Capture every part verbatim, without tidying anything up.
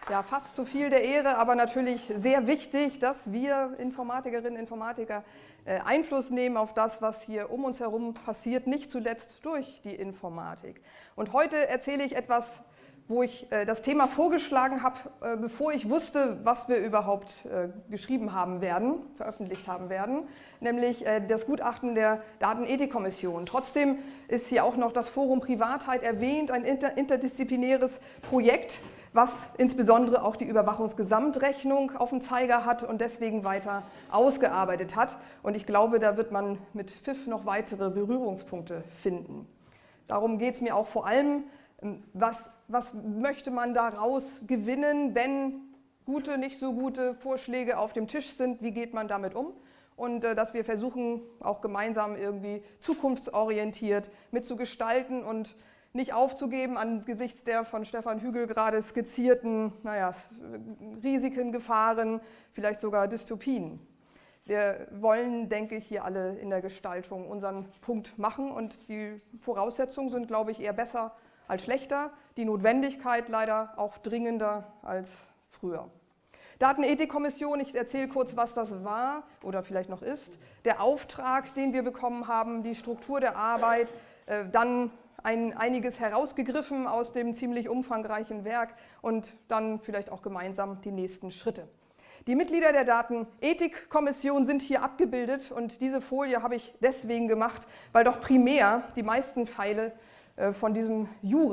ja, fast zu viel der Ehre, aber natürlich sehr wichtig, dass wir Informatikerinnen und Informatiker äh, Einfluss nehmen auf das, was hier um uns herum passiert, nicht zuletzt durch die Informatik. Und heute erzähle ich etwas, wo ich äh, das Thema vorgeschlagen habe, äh, bevor ich wusste, was wir überhaupt äh, geschrieben haben werden, veröffentlicht haben werden, nämlich äh, das Gutachten der Datenethikkommission. Trotzdem ist hier auch noch das Forum Privatheit erwähnt, ein inter interdisziplinäres Projekt, was insbesondere auch die Überwachungsgesamtrechnung auf dem Zeiger hat und deswegen weiter ausgearbeitet hat. Und ich glaube, da wird man mit Pfiff noch weitere Berührungspunkte finden. Darum geht es mir auch vor allem, was, was möchte man daraus gewinnen, wenn gute, nicht so gute Vorschläge auf dem Tisch sind, wie geht man damit um? Und äh, dass wir versuchen, auch gemeinsam irgendwie zukunftsorientiert mitzugestalten und nicht aufzugeben angesichts der von Stefan Hügel gerade skizzierten naja, Risiken, Gefahren, vielleicht sogar Dystopien. Wir wollen, denke ich, hier alle in der Gestaltung unseren Punkt machen und die Voraussetzungen sind, glaube ich, eher besser als schlechter, die Notwendigkeit leider auch dringender als früher. Datenethikkommission, ich erzähle kurz, was das war oder vielleicht noch ist, der Auftrag, den wir bekommen haben, die Struktur der Arbeit, äh, dann ein, einiges herausgegriffen aus dem ziemlich umfangreichen Werk und dann vielleicht auch gemeinsam die nächsten Schritte. Die Mitglieder der Datenethikkommission sind hier abgebildet und diese Folie habe ich deswegen gemacht, weil doch primär die meisten Pfeile äh, von diesem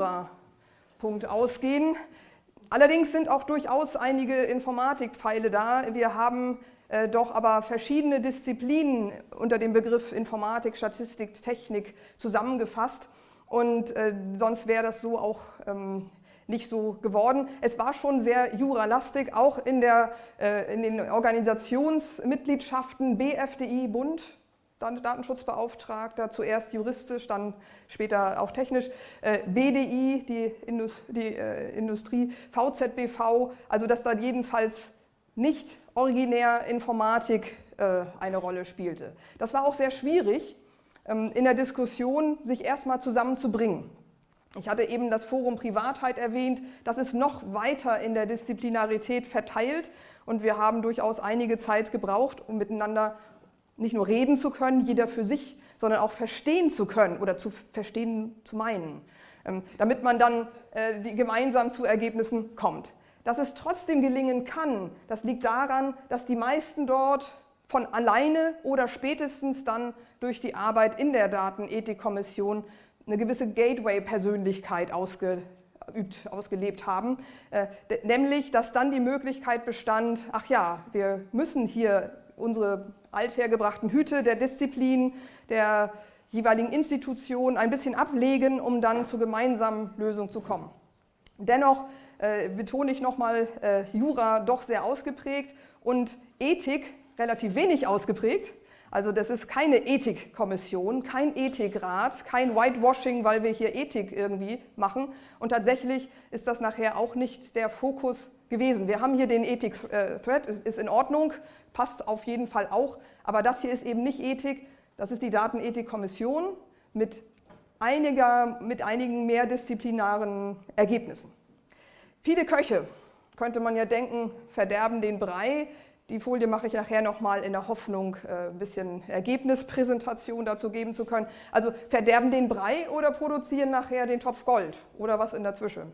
Jura-Punkt ausgehen. Allerdings sind auch durchaus einige Informatikpfeile da. Wir haben äh, doch aber verschiedene Disziplinen unter dem Begriff Informatik, Statistik, Technik zusammengefasst. Und äh, sonst wäre das so auch ähm, nicht so geworden. Es war schon sehr juralastig, auch in, der, äh, in den Organisationsmitgliedschaften B F D I, Bund, dann Datenschutzbeauftragter, zuerst juristisch, dann später auch technisch, äh, B D I, die, Indus die äh, Industrie, V Z B V, also dass da jedenfalls nicht originär Informatik äh, eine Rolle spielte. Das war auch sehr schwierig, in der Diskussion sich erstmal zusammenzubringen. Ich hatte eben das Forum Privatheit erwähnt, das ist noch weiter in der Disziplinarität verteilt und wir haben durchaus einige Zeit gebraucht, um miteinander nicht nur reden zu können, jeder für sich, sondern auch verstehen zu können oder zu verstehen zu meinen, damit man dann die gemeinsam zu Ergebnissen kommt. Dass es trotzdem gelingen kann, das liegt daran, dass die meisten dort von alleine oder spätestens dann durch die Arbeit in der Datenethikkommission eine gewisse Gateway-Persönlichkeit ausgeübt, ausgelebt haben, äh, nämlich, dass dann die Möglichkeit bestand, ach ja, wir müssen hier unsere althergebrachten Hüte der Disziplin, der jeweiligen Institution ein bisschen ablegen, um dann zur gemeinsamen Lösung zu kommen. Dennoch äh, betone ich nochmal, äh, Jura doch sehr ausgeprägt und Ethik relativ wenig ausgeprägt. Also das ist keine Ethikkommission, kein Ethikrat, kein Whitewashing, weil wir hier Ethik irgendwie machen. Und tatsächlich ist das nachher auch nicht der Fokus gewesen. Wir haben hier den Ethik-Thread, ist in Ordnung, passt auf jeden Fall auch. Aber das hier ist eben nicht Ethik, das ist die Datenethikkommission mit, einiger, mit einigen mehrdisziplinaren Ergebnissen. Viele Köche, könnte man ja denken, verderben den Brei. Die Folie mache ich nachher nochmal in der Hoffnung, ein bisschen Ergebnispräsentation dazu geben zu können. Also verderben den Brei oder produzieren nachher den Topf Gold oder was in der Zwischen.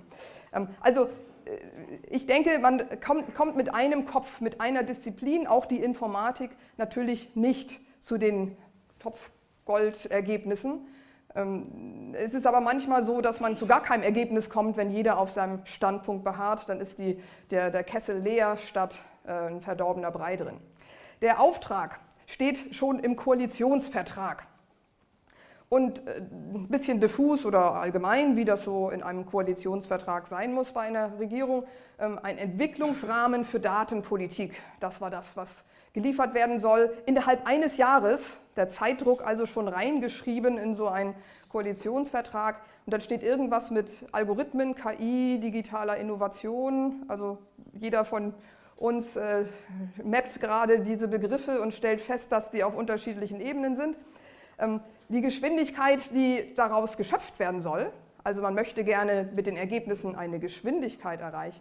Also ich denke, man kommt mit einem Kopf, mit einer Disziplin, auch die Informatik, natürlich nicht zu den Topf Gold-Ergebnissen. Es ist aber manchmal so, dass man zu gar keinem Ergebnis kommt, wenn jeder auf seinem Standpunkt beharrt. Dann ist die, der, der Kessel leer statt ein verdorbener Brei drin. Der Auftrag steht schon im Koalitionsvertrag. Und ein bisschen diffus oder allgemein, wie das so in einem Koalitionsvertrag sein muss bei einer Regierung, ein Entwicklungsrahmen für Datenpolitik. Das war das, was geliefert werden soll, innerhalb eines Jahres, der Zeitdruck also schon reingeschrieben in so einen Koalitionsvertrag. Und dann steht irgendwas mit Algorithmen, K I, digitaler Innovation, also jeder von uns äh, mappt gerade diese Begriffe und stellt fest, dass sie auf unterschiedlichen Ebenen sind. Ähm, die Geschwindigkeit, die daraus geschöpft werden soll, also man möchte gerne mit den Ergebnissen eine Geschwindigkeit erreichen,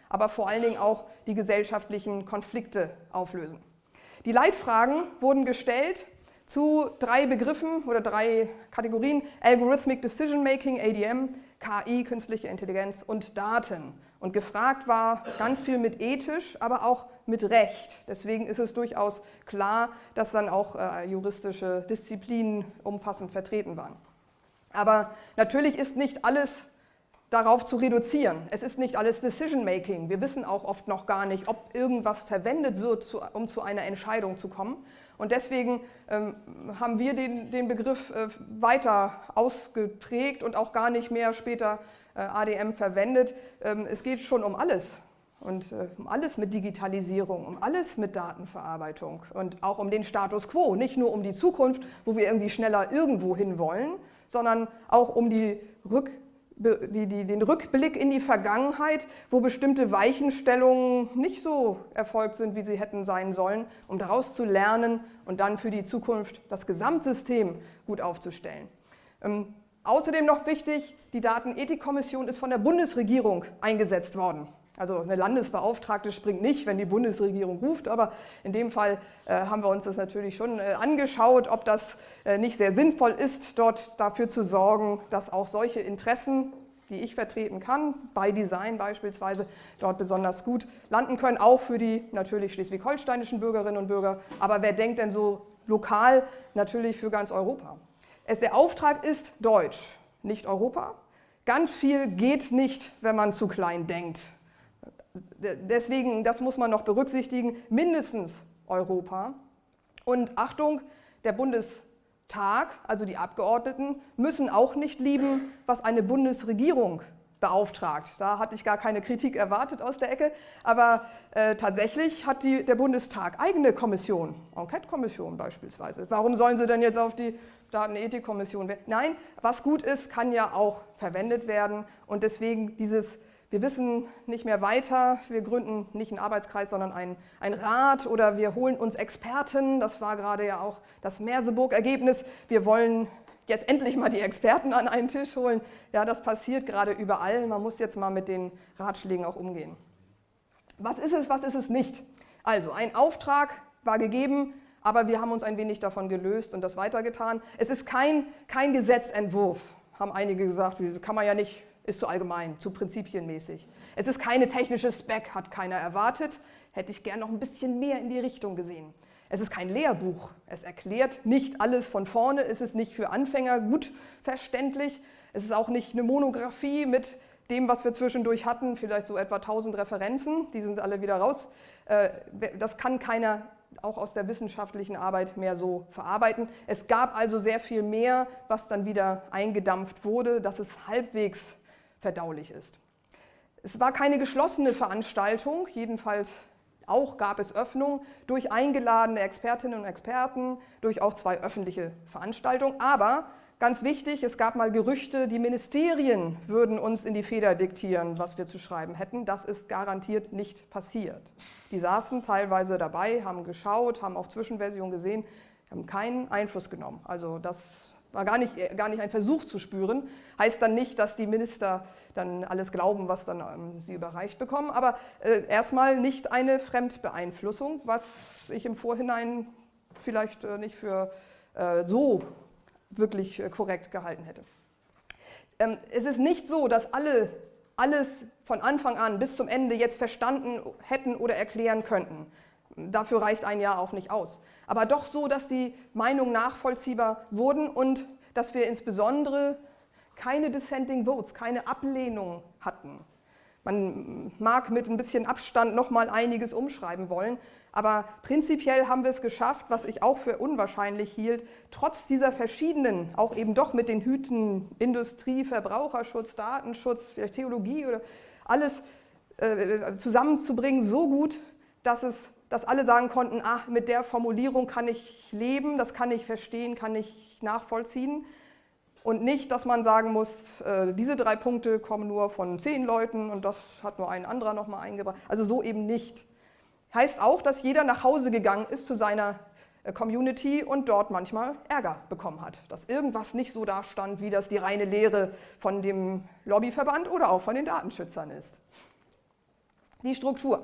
aber vor allen Dingen auch die gesellschaftlichen Konflikte auflösen. Die Leitfragen wurden gestellt zu drei Begriffen oder drei Kategorien: Algorithmic Decision Making, A D M, K I, künstliche Intelligenz und Daten. Und gefragt war ganz viel mit ethisch, aber auch mit Recht. Deswegen ist es durchaus klar, dass dann auch äh, juristische Disziplinen umfassend vertreten waren. Aber natürlich ist nicht alles darauf zu reduzieren. Es ist nicht alles Decision Making. Wir wissen auch oft noch gar nicht, ob irgendwas verwendet wird, zu, um zu einer Entscheidung zu kommen. Und deswegen ähm, haben wir den, den Begriff äh, weiter ausgeprägt und auch gar nicht mehr später äh, A D M verwendet. Ähm, es geht schon um alles. Und äh, um alles mit Digitalisierung, um alles mit Datenverarbeitung und auch um den Status quo. Nicht nur um die Zukunft, wo wir irgendwie schneller irgendwo hin wollen, sondern auch um die Rück Die, die, den Rückblick in die Vergangenheit, wo bestimmte Weichenstellungen nicht so erfolgt sind, wie sie hätten sein sollen, um daraus zu lernen und dann für die Zukunft das Gesamtsystem gut aufzustellen. Ähm, außerdem noch wichtig, die Datenethikkommission ist von der Bundesregierung eingesetzt worden. Also eine Landesbeauftragte springt nicht, wenn die Bundesregierung ruft, aber in dem Fall äh, haben wir uns das natürlich schon äh, angeschaut, ob das äh, nicht sehr sinnvoll ist, dort dafür zu sorgen, dass auch solche Interessen, die ich vertreten kann, bei Design beispielsweise, dort besonders gut landen können, auch für die natürlich schleswig-holsteinischen Bürgerinnen und Bürger. Aber wer denkt denn so lokal? Natürlich für ganz Europa. Es, der Auftrag ist Deutsch, nicht Europa. Ganz viel geht nicht, wenn man zu klein denkt. Deswegen, das muss man noch berücksichtigen, mindestens Europa. Und Achtung, der Bundestag, also die Abgeordneten, müssen auch nicht lieben, was eine Bundesregierung beauftragt. Da hatte ich gar keine Kritik erwartet aus der Ecke, aber äh, tatsächlich hat die, der Bundestag eigene Kommission, Enquete-Kommission beispielsweise. Warum sollen sie denn jetzt auf die Datenethikkommission werden? Nein, was gut ist, kann ja auch verwendet werden und deswegen dieses Wir wissen nicht mehr weiter, wir gründen nicht einen Arbeitskreis, sondern einen, einen Rat oder wir holen uns Experten. Das war gerade ja auch das Merseburg-Ergebnis. Wir wollen jetzt endlich mal die Experten an einen Tisch holen. Ja, das passiert gerade überall. Man muss jetzt mal mit den Ratschlägen auch umgehen. Was ist es, was ist es nicht? Also, ein Auftrag war gegeben, aber wir haben uns ein wenig davon gelöst und das weitergetan. Es ist kein, kein Gesetzentwurf, haben einige gesagt, kann man ja nicht. Ist zu allgemein, zu prinzipienmäßig. Es ist keine technische Spec, hat keiner erwartet. Hätte ich gern noch ein bisschen mehr in die Richtung gesehen. Es ist kein Lehrbuch. Es erklärt nicht alles von vorne. Es ist nicht für Anfänger gut verständlich. Es ist auch nicht eine Monographie mit dem, was wir zwischendurch hatten, vielleicht so etwa tausend Referenzen. Die sind alle wieder raus. Das kann keiner auch aus der wissenschaftlichen Arbeit mehr so verarbeiten. Es gab also sehr viel mehr, was dann wieder eingedampft wurde, dass es halbwegs verdaulich ist. Es war keine geschlossene Veranstaltung, jedenfalls auch gab es Öffnung durch eingeladene Expertinnen und Experten, durch auch zwei öffentliche Veranstaltungen. Aber ganz wichtig, es gab mal Gerüchte, die Ministerien würden uns in die Feder diktieren, was wir zu schreiben hätten. Das ist garantiert nicht passiert. Die saßen teilweise dabei, haben geschaut, haben auch Zwischenversionen gesehen, haben keinen Einfluss genommen. Also das war gar nicht, gar nicht ein Versuch zu spüren. Heißt dann nicht, dass die Minister dann alles glauben, was dann ähm, sie überreicht bekommen, aber äh, erstmal nicht eine Fremdbeeinflussung, was ich im Vorhinein vielleicht äh, nicht für äh, so wirklich äh, korrekt gehalten hätte. Ähm, es ist nicht so, dass alle alles von Anfang an bis zum Ende jetzt verstanden hätten oder erklären könnten. Dafür reicht ein Jahr auch nicht aus. Aber doch so, dass die Meinungen nachvollziehbar wurden und dass wir insbesondere keine Dissenting Votes, keine Ablehnung hatten. Man mag mit ein bisschen Abstand noch mal einiges umschreiben wollen, aber prinzipiell haben wir es geschafft, was ich auch für unwahrscheinlich hielt, trotz dieser verschiedenen, auch eben doch mit den Hüten Industrie, Verbraucherschutz, Datenschutz, vielleicht Theologie oder alles äh, zusammenzubringen, so gut, dass es dass alle sagen konnten, ach, mit der Formulierung kann ich leben, das kann ich verstehen, kann ich nachvollziehen. Und nicht, dass man sagen muss, äh, diese drei Punkte kommen nur von zehn Leuten und das hat nur ein anderer nochmal eingebracht. Also so eben nicht. Heißt auch, dass jeder nach Hause gegangen ist zu seiner äh, Community und dort manchmal Ärger bekommen hat. Dass irgendwas nicht so da stand, wie das die reine Lehre von dem Lobbyverband oder auch von den Datenschützern ist. Die Struktur.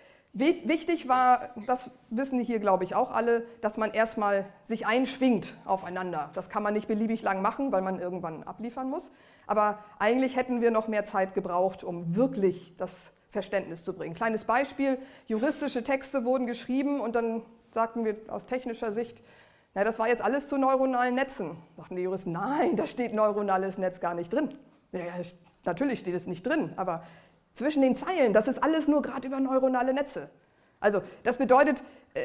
Wichtig war, das wissen hier glaube ich auch alle, dass man erstmal sich einschwingt aufeinander. Das kann man nicht beliebig lang machen, weil man irgendwann abliefern muss. Aber eigentlich hätten wir noch mehr Zeit gebraucht, um wirklich das Verständnis zu bringen. Kleines Beispiel, juristische Texte wurden geschrieben und dann sagten wir aus technischer Sicht, na, das war jetzt alles zu neuronalen Netzen. Sagten die Juristen, nein, da steht neuronales Netz gar nicht drin. Ja, natürlich steht es nicht drin, aber zwischen den Zeilen, das ist alles nur gerade über neuronale Netze. Also das bedeutet,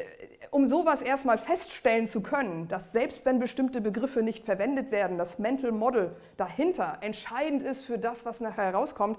um sowas erstmal feststellen zu können, dass selbst wenn bestimmte Begriffe nicht verwendet werden, das Mental Model dahinter entscheidend ist für das, was nachher herauskommt,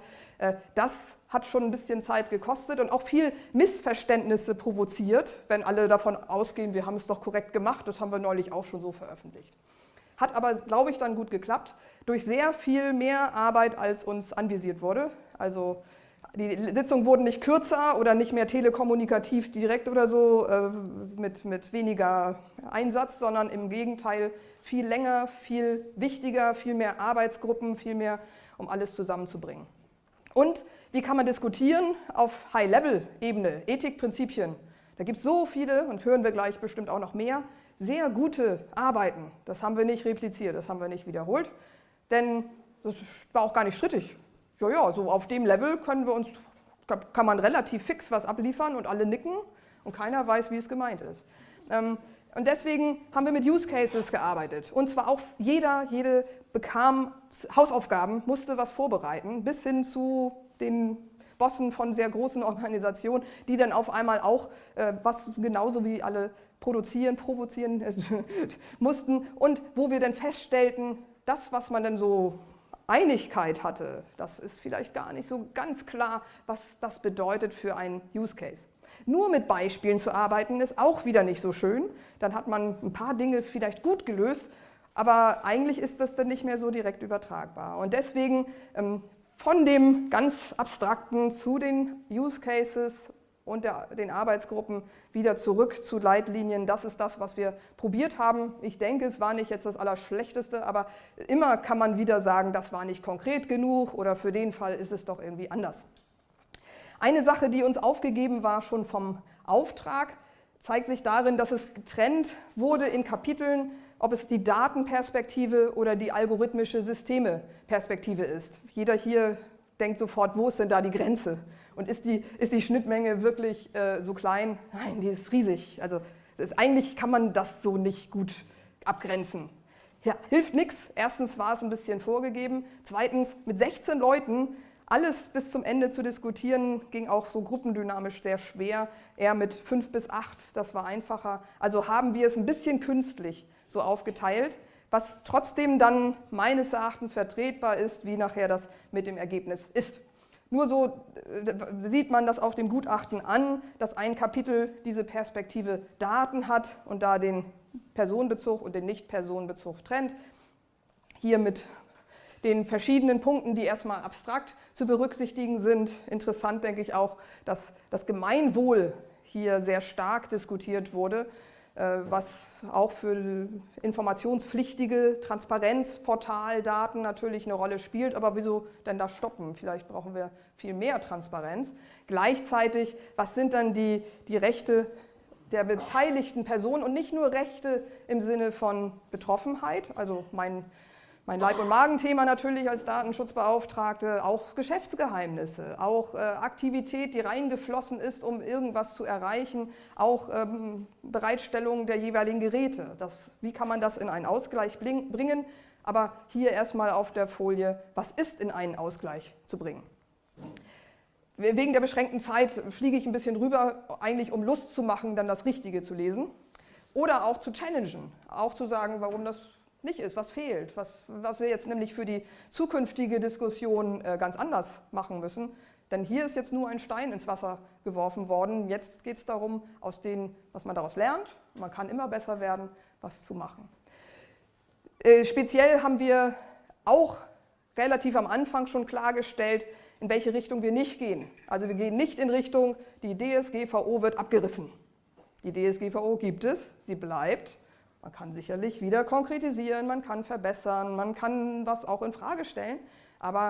das hat schon ein bisschen Zeit gekostet und auch viel Missverständnisse provoziert, wenn alle davon ausgehen, wir haben es doch korrekt gemacht, das haben wir neulich auch schon so veröffentlicht. Hat aber, glaube ich, dann gut geklappt, durch sehr viel mehr Arbeit, als uns anvisiert wurde. Also die Sitzungen wurden nicht kürzer oder nicht mehr telekommunikativ direkt oder so äh, mit, mit weniger Einsatz, sondern im Gegenteil viel länger, viel wichtiger, viel mehr Arbeitsgruppen, viel mehr, um alles zusammenzubringen. Und wie kann man diskutieren auf High-Level-Ebene, Ethikprinzipien? Da gibt es so viele, und hören wir gleich bestimmt auch noch mehr, sehr gute Arbeiten. Das haben wir nicht repliziert, das haben wir nicht wiederholt, denn das war auch gar nicht strittig. Ja, ja, so auf dem Level können wir uns, kann man relativ fix was abliefern und alle nicken und keiner weiß, wie es gemeint ist. Und deswegen haben wir mit Use Cases gearbeitet. Und zwar auch jeder, jede bekam Hausaufgaben, musste was vorbereiten, bis hin zu den Bossen von sehr großen Organisationen, die dann auf einmal auch äh, was genauso wie alle produzieren, provozieren äh, mussten. Und wo wir dann feststellten, das, was man dann so Einigkeit hatte, das ist vielleicht gar nicht so ganz klar, was das bedeutet für einen Use Case. Nur mit Beispielen zu arbeiten ist auch wieder nicht so schön. Dann hat man ein paar Dinge vielleicht gut gelöst, aber eigentlich ist das dann nicht mehr so direkt übertragbar. Und deswegen ähm, von dem ganz Abstrakten zu den Use Cases und der, den Arbeitsgruppen wieder zurück zu Leitlinien. Das ist das, was wir probiert haben. Ich denke, es war nicht jetzt das Allerschlechteste, aber immer kann man wieder sagen, das war nicht konkret genug oder für den Fall ist es doch irgendwie anders. Eine Sache, die uns aufgegeben war schon vom Auftrag, zeigt sich darin, dass es getrennt wurde in Kapiteln, ob es die Datenperspektive oder die algorithmische Systemeperspektive ist. Jeder hier denkt sofort, wo ist denn da die Grenze? Und ist die, ist die Schnittmenge wirklich äh, so klein? Nein, die ist riesig. Also es ist, eigentlich kann man das so nicht gut abgrenzen. Ja, hilft nichts. Erstens war es ein bisschen vorgegeben. Zweitens, mit sechzehn Leuten alles bis zum Ende zu diskutieren, ging auch so gruppendynamisch sehr schwer. Eher mit fünf bis acht, das war einfacher. Also haben wir es ein bisschen künstlich so aufgeteilt, was trotzdem dann meines Erachtens vertretbar ist, wie nachher das mit dem Ergebnis ist. Nur so sieht man das auch dem Gutachten an, dass ein Kapitel diese Perspektive Daten hat und da den Personenbezug und den Nicht-Personenbezug trennt. Hier mit den verschiedenen Punkten, die erstmal abstrakt zu berücksichtigen sind. Interessant denke ich auch, dass das Gemeinwohl hier sehr stark diskutiert wurde, was auch für informationspflichtige Transparenzportaldaten natürlich eine Rolle spielt. Aber wieso denn da stoppen? Vielleicht brauchen wir viel mehr Transparenz. Gleichzeitig, was sind dann die, die Rechte der beteiligten Personen und nicht nur Rechte im Sinne von Betroffenheit, also mein Mein Leib- und Magenthema natürlich als Datenschutzbeauftragte, auch Geschäftsgeheimnisse, auch äh, Aktivität, die reingeflossen ist, um irgendwas zu erreichen, auch ähm, Bereitstellung der jeweiligen Geräte. Das, wie kann man das in einen Ausgleich bringen? Aber hier erstmal auf der Folie, was ist in einen Ausgleich zu bringen? Wegen der beschränkten Zeit fliege ich ein bisschen rüber, eigentlich um Lust zu machen, dann das Richtige zu lesen. Oder auch zu challengen, auch zu sagen, warum das nicht ist, was fehlt, was, was wir jetzt nämlich für die zukünftige Diskussion äh, ganz anders machen müssen. Denn hier ist jetzt nur ein Stein ins Wasser geworfen worden. Jetzt geht es darum, aus dem, was man daraus lernt, man kann immer besser werden, was zu machen. Äh, speziell haben wir auch relativ am Anfang schon klargestellt, in welche Richtung wir nicht gehen. Also wir gehen nicht in Richtung, die D S G V O wird abgerissen. Die D S G V O gibt es, sie bleibt. Man kann sicherlich wieder konkretisieren, man kann verbessern, man kann was auch in Frage stellen, aber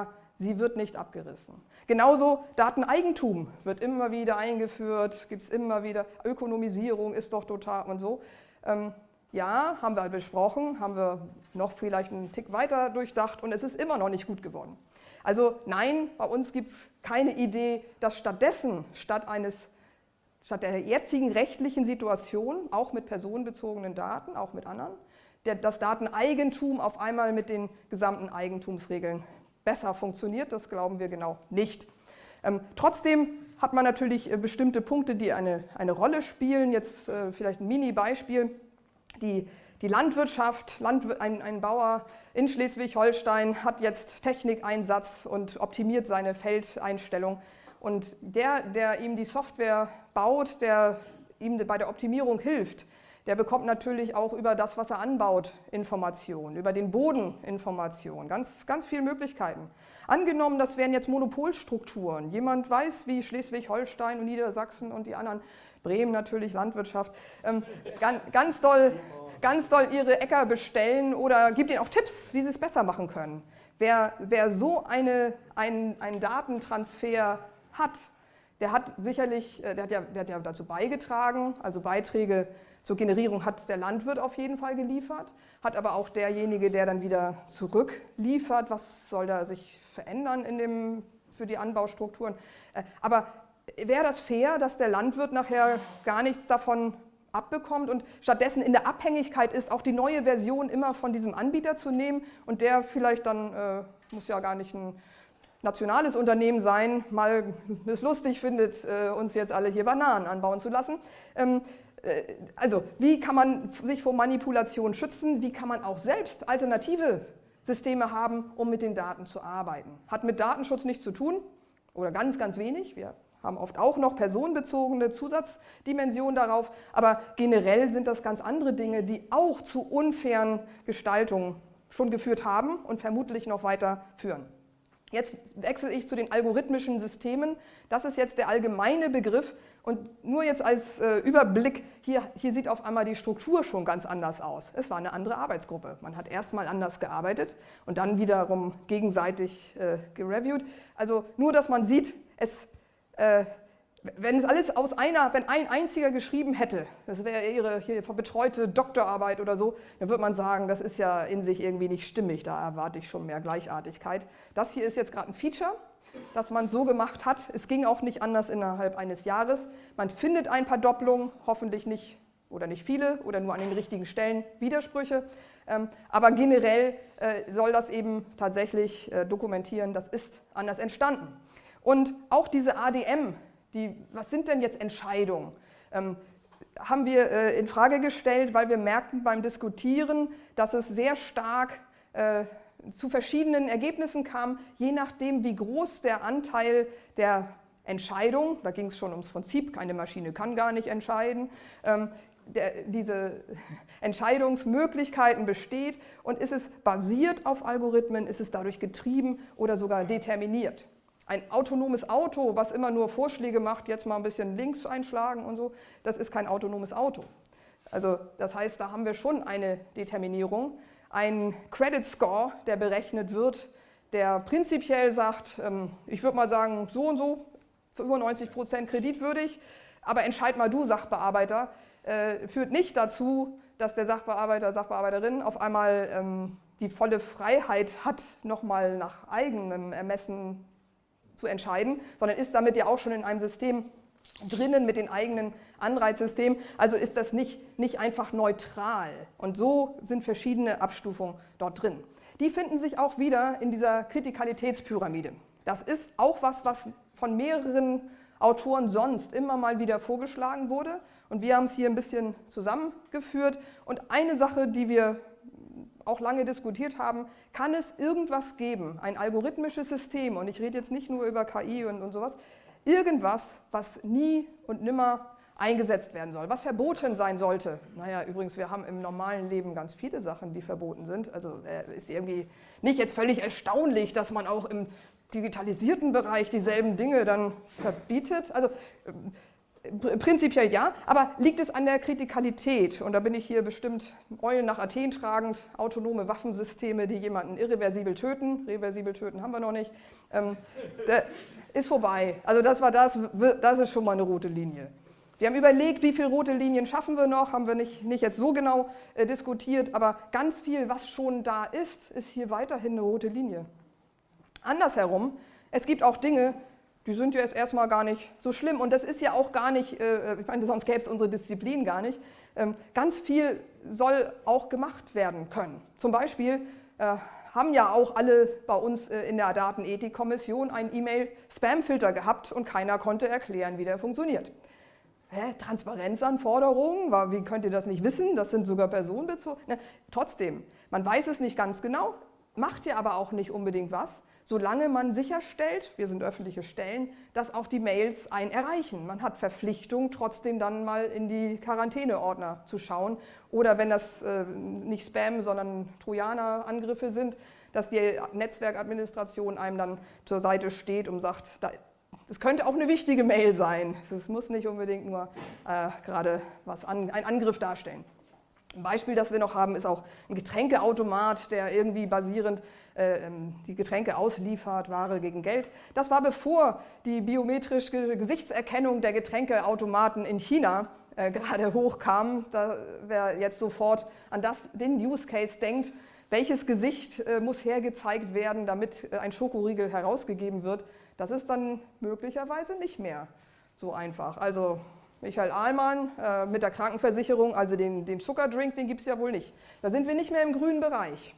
sie wird nicht abgerissen. Genauso Dateneigentum wird immer wieder eingeführt, gibt es immer wieder, Ökonomisierung ist doch total und so. Ähm, ja, haben wir besprochen, haben wir noch vielleicht einen Tick weiter durchdacht und es ist immer noch nicht gut geworden. Also nein, bei uns gibt es keine Idee, dass stattdessen, statt, eines, statt der jetzigen rechtlichen Situation, auch mit personenbezogenen Daten, auch mit anderen, der, das Dateneigentum auf einmal mit den gesamten Eigentumsregeln besser funktioniert. Das glauben wir genau nicht. Ähm, trotzdem hat man natürlich äh, bestimmte Punkte, die eine, eine Rolle spielen. Jetzt äh, vielleicht ein Mini-Beispiel. Die, die Landwirtschaft, Landw ein, ein Bauer in Schleswig-Holstein hat jetzt Technikeinsatz und optimiert seine Feldeinstellung. Und der, der ihm die Software baut, der ihm bei der Optimierung hilft, der bekommt natürlich auch über das, was er anbaut, Informationen, über den Boden Informationen, ganz, ganz viele Möglichkeiten. Angenommen, das wären jetzt Monopolstrukturen. Jemand weiß, wie Schleswig-Holstein und Niedersachsen und die anderen, Bremen natürlich, Landwirtschaft, ähm, ganz, ganz, doll, ganz doll ihre Äcker bestellen oder gibt ihnen auch Tipps, wie sie es besser machen können. Wer, wer so eine, einen, einen Datentransfer hat, der hat sicherlich, der hat, ja, der hat ja dazu beigetragen, also Beiträge zur Generierung hat der Landwirt auf jeden Fall geliefert, hat aber auch derjenige, der dann wieder zurückliefert, was soll da sich verändern in dem, für die Anbaustrukturen. Aber wäre das fair, dass der Landwirt nachher gar nichts davon abbekommt und stattdessen in der Abhängigkeit ist, auch die neue Version immer von diesem Anbieter zu nehmen und der vielleicht dann, äh, muss ja gar nicht ein nationales Unternehmen sein, mal es lustig findet, äh, uns jetzt alle hier Bananen anbauen zu lassen. Ähm, äh, also, wie kann man sich vor Manipulation schützen? Wie kann man auch selbst alternative Systeme haben, um mit den Daten zu arbeiten? Hat mit Datenschutz nichts zu tun oder ganz, ganz wenig. Wir haben oft auch noch personenbezogene Zusatzdimensionen darauf, aber generell sind das ganz andere Dinge, die auch zu unfairen Gestaltungen schon geführt haben und vermutlich noch weiter führen. Jetzt wechsle ich zu den algorithmischen Systemen. Das ist jetzt der allgemeine Begriff und nur jetzt als äh, Überblick, hier, hier sieht auf einmal die Struktur schon ganz anders aus. Es war eine andere Arbeitsgruppe. Man hat erstmal anders gearbeitet und dann wiederum gegenseitig äh, gereviewt. Also nur, dass man sieht, es, äh, wenn es alles aus einer, wenn ein einziger geschrieben hätte, das wäre ihre hier betreute Doktorarbeit oder so, dann würde man sagen, das ist ja in sich irgendwie nicht stimmig, da erwarte ich schon mehr Gleichartigkeit. Das hier ist jetzt gerade ein Feature, das man so gemacht hat. Es ging auch nicht anders innerhalb eines Jahres. Man findet ein paar Doppelungen, hoffentlich nicht oder nicht viele oder nur an den richtigen Stellen Widersprüche. Aber generell soll das eben tatsächlich dokumentieren, das ist anders entstanden. Und auch diese A D M, die, was sind denn jetzt Entscheidungen, ähm, haben wir äh, in Frage gestellt, weil wir merkten beim Diskutieren, dass es sehr stark äh, zu verschiedenen Ergebnissen kam, je nachdem, wie groß der Anteil der Entscheidung, da ging es schon ums Prinzip, keine Maschine kann gar nicht entscheiden, ähm, der, diese Entscheidungsmöglichkeiten besteht und ist es basiert auf Algorithmen, ist es dadurch getrieben oder sogar determiniert. Ein autonomes Auto, was immer nur Vorschläge macht, jetzt mal ein bisschen links einschlagen und so, das ist kein autonomes Auto. Also das heißt, da haben wir schon eine Determinierung. Ein Credit Score, der berechnet wird, der prinzipiell sagt, ich würde mal sagen, so und so, fünfundneunzig Prozent kreditwürdig, aber entscheid mal du, Sachbearbeiter, führt nicht dazu, dass der Sachbearbeiter, Sachbearbeiterin auf einmal die volle Freiheit hat, nochmal nach eigenem Ermessen zu entscheiden, sondern ist damit ja auch schon in einem System drinnen mit den eigenen Anreizsystemen. Also ist das nicht, nicht einfach neutral. Und so sind verschiedene Abstufungen dort drin. Die finden sich auch wieder in dieser Kritikalitätspyramide. Das ist auch was, was von mehreren Autoren sonst immer mal wieder vorgeschlagen wurde. Und wir haben es hier ein bisschen zusammengeführt. Und eine Sache, die wir auch lange diskutiert haben, kann es irgendwas geben, ein algorithmisches System, und ich rede jetzt nicht nur über K I und, und sowas, irgendwas, was nie und nimmer eingesetzt werden soll, was verboten sein sollte. Naja, übrigens, wir haben im normalen Leben ganz viele Sachen, die verboten sind. Also äh, ist irgendwie nicht jetzt völlig erstaunlich, dass man auch im digitalisierten Bereich dieselben Dinge dann verbietet. Also Prinzipiell ja, aber liegt es an der Kritikalität? Und da bin ich hier bestimmt Eulen nach Athen tragend, autonome Waffensysteme, die jemanden irreversibel töten. Reversibel töten haben wir noch nicht. Ähm, ist vorbei. Also das war das, das ist schon mal eine rote Linie. Wir haben überlegt, wie viele rote Linien schaffen wir noch, haben wir nicht, nicht jetzt so genau äh, diskutiert, aber ganz viel, was schon da ist, ist hier weiterhin eine rote Linie. Andersherum, es gibt auch Dinge, die sind ja jetzt erstmal gar nicht so schlimm und das ist ja auch gar nicht, äh, ich meine, sonst gäbe es unsere Disziplin gar nicht. Ähm, ganz viel soll auch gemacht werden können. Zum Beispiel äh, haben ja auch alle bei uns äh, in der Datenethikkommission einen E-Mail-Spam-Filter gehabt und keiner konnte erklären, wie der funktioniert. Hä? Transparenzanforderungen, wie könnt ihr das nicht wissen? Das sind sogar personenbezogen. Ne? Trotzdem, man weiß es nicht ganz genau, macht ja aber auch nicht unbedingt was, solange man sicherstellt, wir sind öffentliche Stellen, dass auch die Mails einen erreichen. Man hat Verpflichtung, trotzdem dann mal in die Quarantäneordner zu schauen. Oder wenn das äh, nicht Spam, sondern Trojaner-Angriffe sind, dass die Netzwerkadministration einem dann zur Seite steht und sagt, da, das könnte auch eine wichtige Mail sein. Es muss nicht unbedingt nur äh, gerade was an, ein Angriff darstellen. Ein Beispiel, das wir noch haben, ist auch ein Getränkeautomat, der irgendwie basierend äh, die Getränke ausliefert, Ware gegen Geld. Das war bevor die biometrische Gesichtserkennung der Getränkeautomaten in China äh, gerade hochkam. Da wer jetzt sofort an das, den Use Case denkt, welches Gesicht äh, muss hergezeigt werden, damit äh, ein Schokoriegel herausgegeben wird, das ist dann möglicherweise nicht mehr so einfach. Also Michael Ahlmann äh, mit der Krankenversicherung, also den, den Zuckerdrink, den gibt es ja wohl nicht. Da sind wir nicht mehr im grünen Bereich.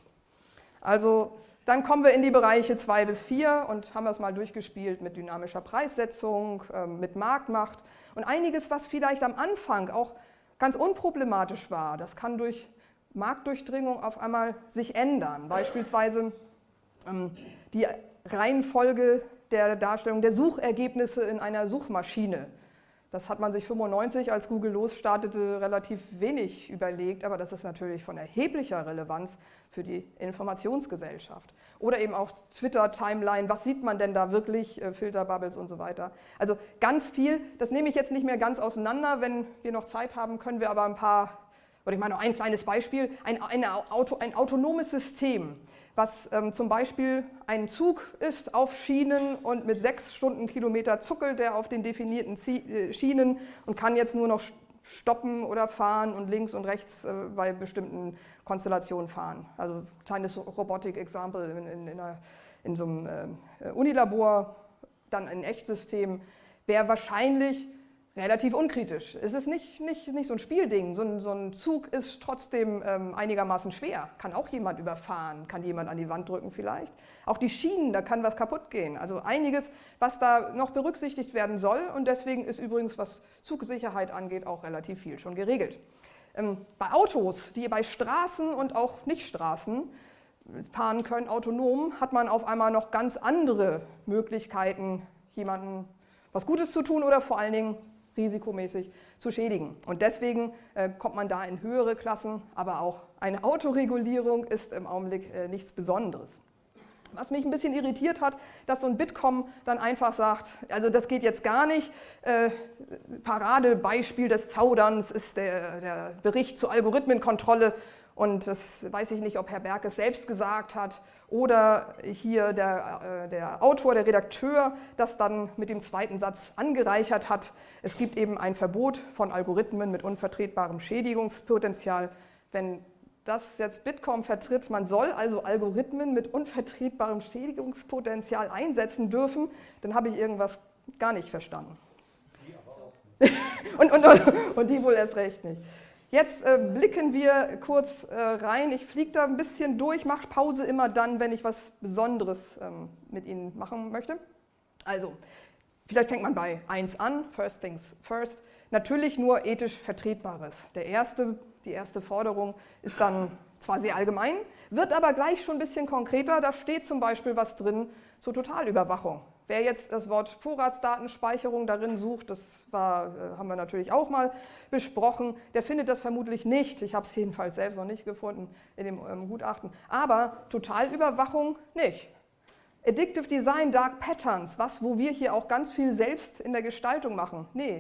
Also dann kommen wir in die Bereiche zwei bis vier und haben das mal durchgespielt mit dynamischer Preissetzung, äh, mit Marktmacht und einiges, was vielleicht am Anfang auch ganz unproblematisch war. Das kann durch Marktdurchdringung auf einmal sich ändern. Beispielsweise ähm, die Reihenfolge der Darstellung der Suchergebnisse in einer Suchmaschine. Das hat man sich fünfundneunzig, als Google losstartete, relativ wenig überlegt, aber das ist natürlich von erheblicher Relevanz für die Informationsgesellschaft. Oder eben auch Twitter-Timeline, was sieht man denn da wirklich, Filterbubbles und so weiter. Also ganz viel, das nehme ich jetzt nicht mehr ganz auseinander, wenn wir noch Zeit haben, können wir aber ein paar, oder ich meine noch ein kleines Beispiel, ein, ein, Auto, ein autonomes System, was ähm, zum Beispiel ein Zug ist auf Schienen und mit sechs Stundenkilometer zuckelt er auf den definierten Zie äh, Schienen und kann jetzt nur noch stoppen oder fahren und links und rechts äh, bei bestimmten Konstellationen fahren. Also kleines Robotik-Example in, in, in, in so einem äh, Unilabor, dann ein Echtsystem, wäre wahrscheinlich relativ unkritisch. Es ist nicht, nicht, nicht so ein Spielding, so ein, so ein Zug ist trotzdem ähm, einigermaßen schwer. Kann auch jemand überfahren, kann jemand an die Wand drücken vielleicht. Auch die Schienen, da kann was kaputt gehen. Also einiges, was da noch berücksichtigt werden soll und deswegen ist übrigens, was Zugsicherheit angeht, auch relativ viel schon geregelt. Ähm, bei Autos, die bei Straßen und auch Nichtstraßen fahren können, autonom, hat man auf einmal noch ganz andere Möglichkeiten, jemandem was Gutes zu tun oder vor allen Dingen risikomäßig zu schädigen. Und deswegen äh, kommt man da in höhere Klassen, aber auch eine Autoregulierung ist im Augenblick äh, nichts Besonderes. Was mich ein bisschen irritiert hat, dass so ein Bitkom dann einfach sagt, also das geht jetzt gar nicht. Äh, Paradebeispiel des Zauderns ist der, der Bericht zur Algorithmenkontrolle und das weiß ich nicht, ob Herr Berg es selbst gesagt hat oder hier der, äh, der Autor, der Redakteur, das dann mit dem zweiten Satz angereichert hat. Es gibt eben ein Verbot von Algorithmen mit unvertretbarem Schädigungspotenzial. Wenn das jetzt Bitkom vertritt, man soll also Algorithmen mit unvertretbarem Schädigungspotenzial einsetzen dürfen, dann habe ich irgendwas gar nicht verstanden. Die aber auch nicht. und, und, und, und die wohl erst recht nicht. Jetzt äh, blicken wir kurz äh, rein. Ich fliege da ein bisschen durch, mache Pause immer dann, wenn ich was Besonderes ähm, mit Ihnen machen möchte. Also, vielleicht fängt man bei eins an, first things first. Natürlich nur ethisch Vertretbares. Der erste, die erste Forderung ist dann zwar sehr allgemein, wird aber gleich schon ein bisschen konkreter. Da steht zum Beispiel was drin zur Totalüberwachung. Wer jetzt das Wort Vorratsdatenspeicherung darin sucht, das war, äh, haben wir natürlich auch mal besprochen, der findet das vermutlich nicht. Ich habe es jedenfalls selbst noch nicht gefunden in dem ähm, Gutachten. Aber Totalüberwachung nicht. Addictive Design, Dark Patterns, was, wo wir hier auch ganz viel selbst in der Gestaltung machen. Nee,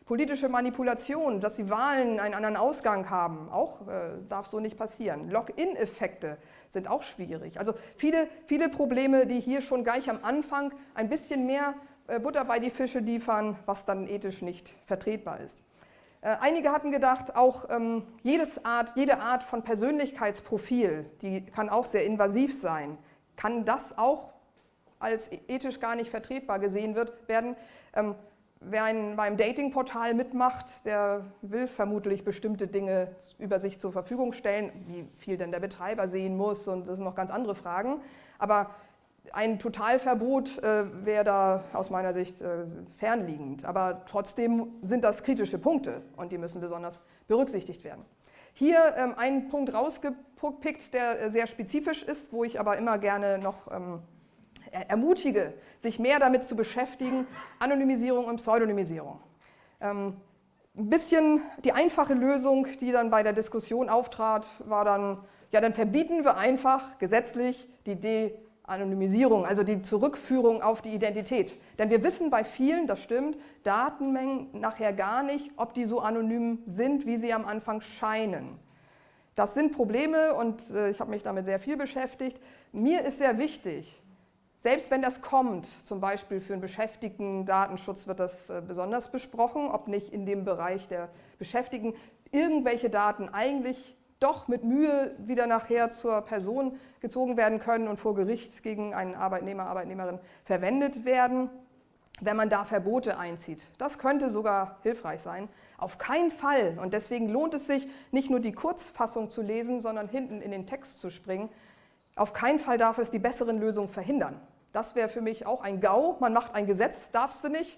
Politische Manipulation, dass die Wahlen einen anderen Ausgang haben, auch äh, darf so nicht passieren. Lock-in-Effekte sind auch schwierig. Also viele, viele Probleme, die hier schon gleich am Anfang ein bisschen mehr äh, Butter bei die Fische liefern, was dann ethisch nicht vertretbar ist. Äh, einige hatten gedacht, auch ähm, jedes Art, jede Art von Persönlichkeitsprofil, die kann auch sehr invasiv sein, kann das auch als ethisch gar nicht vertretbar gesehen wird, werden. Ähm, Wer ein, beim Datingportal mitmacht, der will vermutlich bestimmte Dinge über sich zur Verfügung stellen, wie viel denn der Betreiber sehen muss, und das sind noch ganz andere Fragen. Aber ein Totalverbot äh, wäre da aus meiner Sicht äh, fernliegend. Aber trotzdem sind das kritische Punkte und die müssen besonders berücksichtigt werden. Hier ähm, ein Punkt rausgepickt, der äh, sehr spezifisch ist, wo ich aber immer gerne noch ähm, ermutige, sich mehr damit zu beschäftigen, Anonymisierung und Pseudonymisierung. Ähm, ein bisschen die einfache Lösung, die dann bei der Diskussion auftrat, war dann, ja, dann verbieten wir einfach gesetzlich die De-Anonymisierung, also die Zurückführung auf die Identität. Denn wir wissen bei vielen, das stimmt, Datenmengen nachher gar nicht, ob die so anonym sind, wie sie am Anfang scheinen. Das sind Probleme und äh, ich habe mich damit sehr viel beschäftigt. Mir ist sehr wichtig, selbst wenn das kommt, zum Beispiel für einen Beschäftigten-Datenschutz wird das besonders besprochen, ob nicht in dem Bereich der Beschäftigten irgendwelche Daten eigentlich doch mit Mühe wieder nachher zur Person gezogen werden können und vor Gericht gegen einen Arbeitnehmer, Arbeitnehmerin verwendet werden, wenn man da Verbote einzieht. Das könnte sogar hilfreich sein. Auf keinen Fall, und deswegen lohnt es sich, nicht nur die Kurzfassung zu lesen, sondern hinten in den Text zu springen. Auf keinen Fall darf es die besseren Lösungen verhindern. Das wäre für mich auch ein GAU. Man macht ein Gesetz, darfst du nicht.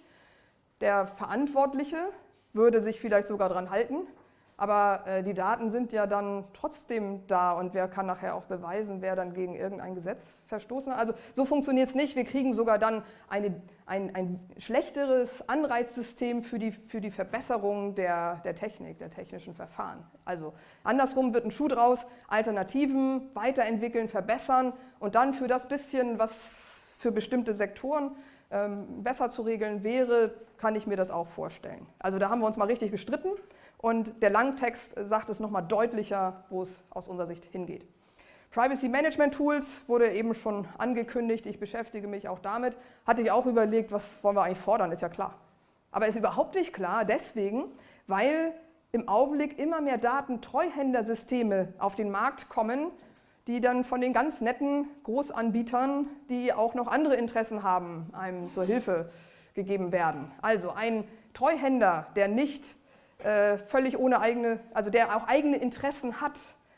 Der Verantwortliche würde sich vielleicht sogar dran halten, aber äh, die Daten sind ja dann trotzdem da und wer kann nachher auch beweisen, wer dann gegen irgendein Gesetz verstoßen hat. Also so funktioniert es nicht. Wir kriegen sogar dann eine, ein, ein schlechteres Anreizsystem für die, für die Verbesserung der, der Technik, der technischen Verfahren. Also andersrum wird ein Schuh draus, Alternativen weiterentwickeln, verbessern und dann für das bisschen, was für bestimmte Sektoren ähm, besser zu regeln wäre, kann ich mir das auch vorstellen. Also da haben wir uns mal richtig gestritten und der Langtext sagt es nochmal deutlicher, wo es aus unserer Sicht hingeht. Privacy Management Tools wurde eben schon angekündigt, ich beschäftige mich auch damit. Hatte ich auch überlegt, was wollen wir eigentlich fordern, ist ja klar. Aber ist überhaupt nicht klar, deswegen, weil im Augenblick immer mehr Datentreuhändersysteme auf den Markt kommen, die dann von den ganz netten Großanbietern, die auch noch andere Interessen haben, einem zur Hilfe gegeben werden. Also ein Treuhänder, der nicht äh, völlig ohne eigene, also der auch eigene Interessen hat,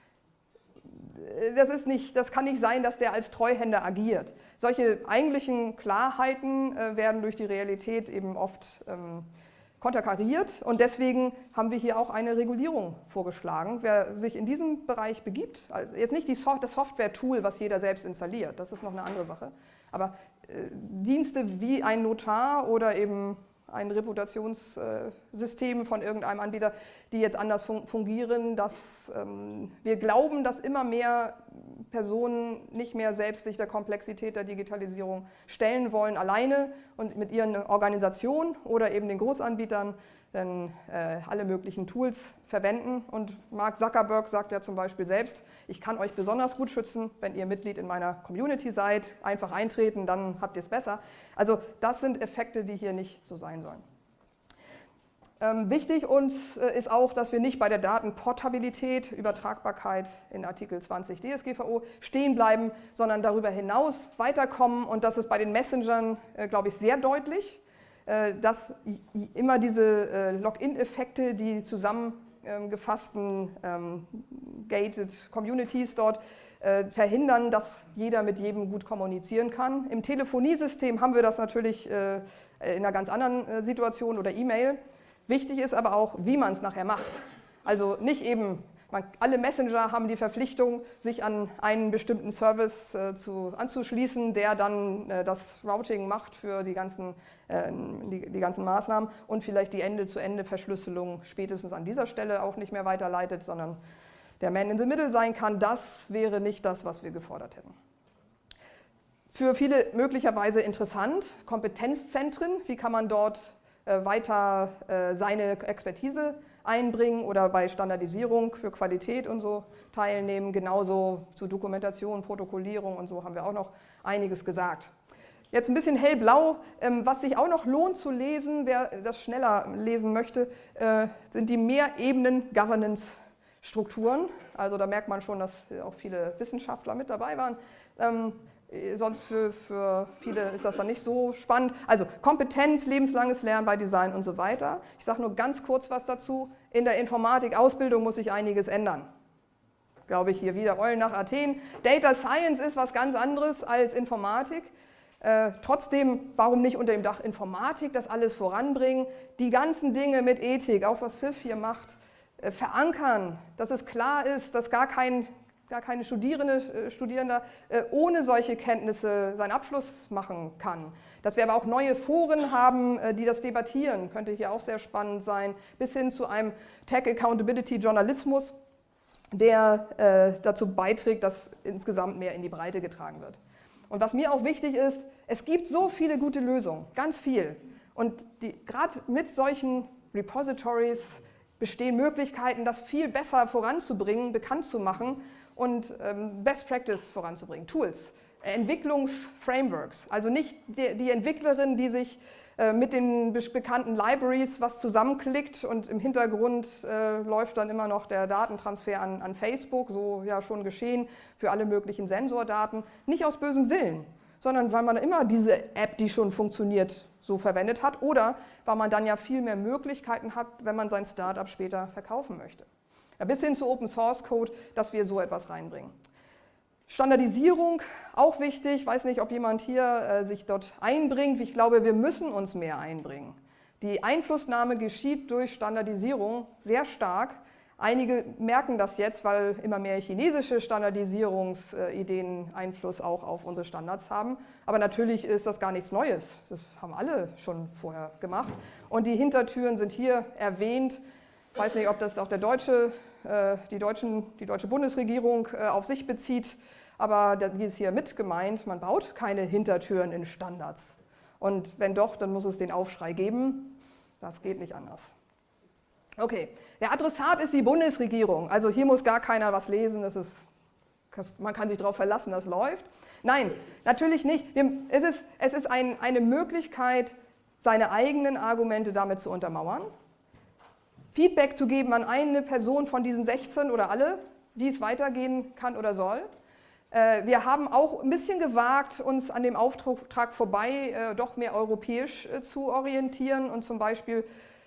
das ist nicht, das kann nicht sein, dass der als Treuhänder agiert. Solche eigentlichen Klarheiten äh, werden durch die Realität eben oft ähm, konterkariert und deswegen haben wir hier auch eine Regulierung vorgeschlagen. Wer sich in diesem Bereich begibt, also jetzt nicht die so- das Software-Tool, was jeder selbst installiert, das ist noch eine andere Sache, aber äh, Dienste wie ein Notar oder eben ein Reputationssystem von irgendeinem Anbieter, die jetzt anders fungieren, dass ähm, wir glauben, dass immer mehr Personen nicht mehr selbst sich der Komplexität der Digitalisierung stellen wollen, alleine und mit ihren Organisationen oder eben den Großanbietern dann äh, alle möglichen Tools verwenden. Und Mark Zuckerberg sagt ja zum Beispiel selbst, ich kann euch besonders gut schützen, wenn ihr Mitglied in meiner Community seid, einfach eintreten, dann habt ihr es besser. Also das sind Effekte, die hier nicht so sein sollen. Ähm, wichtig uns äh, ist auch, dass wir nicht bei der Datenportabilität, Übertragbarkeit in Artikel zwanzig D S G V O stehen bleiben, sondern darüber hinaus weiterkommen und das ist bei den Messengern, äh, glaube ich, sehr deutlich, äh, dass immer diese äh, Login-Effekte, die zusammengefassten ähm, gated Communities dort äh, verhindern, dass jeder mit jedem gut kommunizieren kann. Im Telefoniesystem haben wir das natürlich äh, in einer ganz anderen äh, Situation oder E-Mail. Wichtig ist aber auch, wie man es nachher macht. Also nicht eben, man, alle Messenger haben die Verpflichtung, sich an einen bestimmten Service äh, zu, anzuschließen, der dann äh, das Routing macht für die ganzen, äh, die, die ganzen Maßnahmen und vielleicht die Ende-zu-Ende-Verschlüsselung spätestens an dieser Stelle auch nicht mehr weiterleitet, sondern der Man in the Middle sein kann. Das wäre nicht das, was wir gefordert hätten. Für viele möglicherweise interessant, Kompetenzzentren, wie kann man dort äh, weiter äh, seine Expertise einbringen oder bei Standardisierung für Qualität und so teilnehmen. Genauso zu Dokumentation, Protokollierung und so haben wir auch noch einiges gesagt. Jetzt ein bisschen hellblau, ähm, was sich auch noch lohnt zu lesen, wer das schneller lesen möchte, äh, sind die Mehrebenen-Governance-Strukturen. Also da merkt man schon, dass auch viele Wissenschaftler mit dabei waren. Ähm, sonst für, für viele ist das dann nicht so spannend. Also Kompetenz, lebenslanges Lernen bei Design und so weiter. Ich sage nur ganz kurz was dazu. In der Informatik-Ausbildung muss sich einiges ändern. Glaube ich hier wieder Eulen nach Athen. Data Science ist was ganz anderes als Informatik. Äh, trotzdem, warum nicht unter dem Dach Informatik das alles voranbringen? Die ganzen Dinge mit Ethik, auch was F I F hier macht, äh, verankern, dass es klar ist, dass gar kein gar keine Studierende, äh, Studierender äh, ohne solche Kenntnisse seinen Abschluss machen kann. Dass wir aber auch neue Foren haben, äh, die das debattieren, könnte hier auch sehr spannend sein, bis hin zu einem Tech Accountability Journalismus, der äh, dazu beiträgt, dass insgesamt mehr in die Breite getragen wird. Und was mir auch wichtig ist, es gibt so viele gute Lösungen, ganz viel. Und gerade mit solchen Repositories bestehen Möglichkeiten, das viel besser voranzubringen, bekannt zu machen und ähm, Best Practice voranzubringen, Tools, Entwicklungsframeworks. Also nicht die, die Entwicklerin, die sich äh, mit den be bekannten Libraries was zusammenklickt und im Hintergrund äh, läuft dann immer noch der Datentransfer an, an Facebook, so ja schon geschehen für alle möglichen Sensordaten. Nicht aus bösem Willen, sondern weil man immer diese App, die schon funktioniert, so verwendet hat oder weil man dann ja viel mehr Möglichkeiten hat, wenn man sein Startup später verkaufen möchte. Ja, bis hin zu Open Source Code, dass wir so etwas reinbringen. Standardisierung, auch wichtig. Ich weiß nicht, ob jemand hier äh, sich dort einbringt. Ich glaube, wir müssen uns mehr einbringen. Die Einflussnahme geschieht durch Standardisierung sehr stark. Einige merken das jetzt, weil immer mehr chinesische Standardisierungsideen Einfluss auch auf unsere Standards haben. Aber natürlich ist das gar nichts Neues. Das haben alle schon vorher gemacht. Und die Hintertüren sind hier erwähnt. Ich weiß nicht, ob das auch der deutsche, äh, die, deutschen, die deutsche Bundesregierung äh, auf sich bezieht, aber die ist hier mit gemeint, man baut keine Hintertüren in Standards. Und wenn doch, dann muss es den Aufschrei geben. Das geht nicht anders. Okay, der Adressat ist die Bundesregierung. Also hier muss gar keiner was lesen, das ist, man kann sich darauf verlassen, das läuft. Nein, natürlich nicht. Wir, es ist, es ist ein, eine Möglichkeit, seine eigenen Argumente damit zu untermauern. Feedback zu geben an eine Person von diesen sechzehn oder alle, wie es weitergehen kann oder soll. Wir haben auch ein bisschen gewagt, uns an dem Auftrag vorbei doch mehr europäisch zu orientieren und zum Beispiel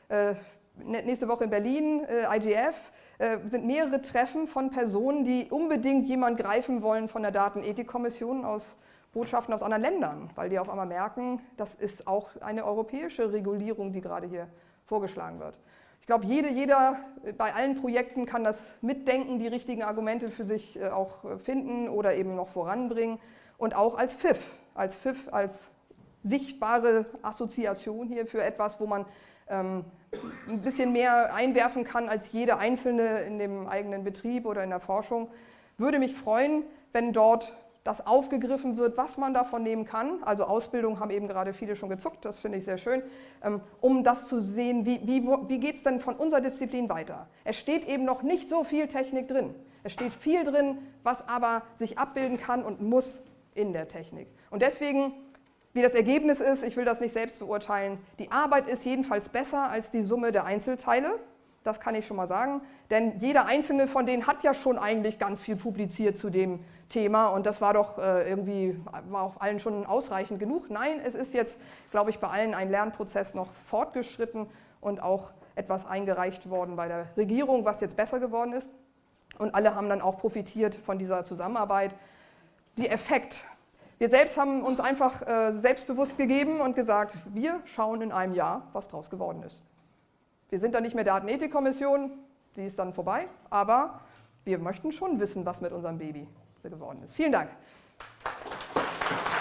nächste Woche in Berlin, I G F, sind mehrere Treffen von Personen, die unbedingt jemanden greifen wollen von der Datenethikkommission aus Botschaften aus anderen Ländern, weil die auf einmal merken, das ist auch eine europäische Regulierung, die gerade hier vorgeschlagen wird. Ich glaube, jede, jeder bei allen Projekten kann das mitdenken, die richtigen Argumente für sich auch finden oder eben noch voranbringen. Und auch als F I F, als F I F, als sichtbare Assoziation hier für etwas, wo man ähm, ein bisschen mehr einwerfen kann als jeder Einzelne in dem eigenen Betrieb oder in der Forschung. Würde mich freuen, wenn dort das aufgegriffen wird, was man davon nehmen kann. Also Ausbildung haben eben gerade viele schon gezuckt, das finde ich sehr schön, um das zu sehen, wie, wie, wie geht es denn von unserer Disziplin weiter. Es steht eben noch nicht so viel Technik drin. Es steht viel drin, was aber sich abbilden kann und muss in der Technik. Und deswegen, wie das Ergebnis ist, ich will das nicht selbst beurteilen, die Arbeit ist jedenfalls besser als die Summe der Einzelteile. Das kann ich schon mal sagen, denn jeder einzelne von denen hat ja schon eigentlich ganz viel publiziert zu dem Thema und das war doch äh, irgendwie, war auch allen schon ausreichend genug. Nein, es ist jetzt, glaube ich, bei allen ein Lernprozess noch fortgeschritten und auch etwas eingereicht worden bei der Regierung, was jetzt besser geworden ist. Und alle haben dann auch profitiert von dieser Zusammenarbeit. Die Effekt. Wir selbst haben uns einfach äh, selbstbewusst gegeben und gesagt, wir schauen in einem Jahr, was draus geworden ist. Wir sind dann nicht mehr Datenethikkommission, die ist dann vorbei, aber wir möchten schon wissen, was mit unserem Baby geworden ist. Vielen Dank.